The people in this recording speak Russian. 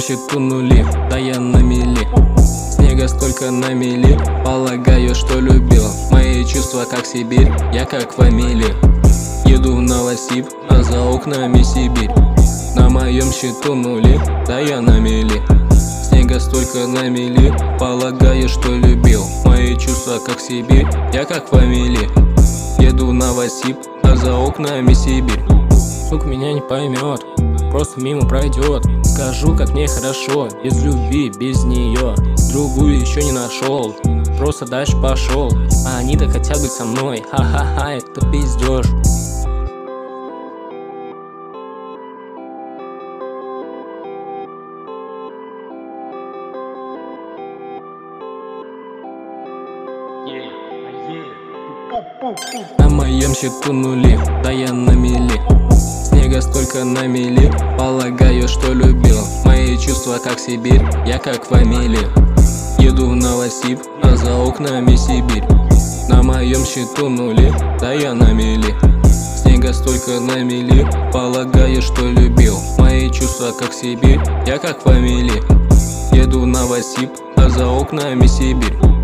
счету нули, да я на мели. Снега столько на мели, полагаю, что любил. Мои чувства как Сибирь, я как фамилия. Еду в Новосиб, а за окнами Сибирь. На моем счету нули, да я на мели. Снега столько на мели, полагаю, что любил. Мои чувства как Сибирь, я как фамилия. Еду в Новосиб, а за окнами Сибирь. Сука меня не поймет, просто мимо пройдет. Скажу, как мне хорошо, без любви, без нее. Другую еще не нашел, просто дальше пошел. А они-то хотят быть со мной, ха-ха-ха, это пиздеж. На моем счету нули, да я на мели. Снега столько на мели, полагаю, что любил. Мои чувства как Сибирь, я как фамилия. Еду в Новосиб, а за окнами Сибирь. На моем счету нули, да я на мели. Снега столько на мели, полагаю, что любил. Мои чувства как Сибирь, я как фамилия. Еду в Новосиб, а за окнами Сибирь.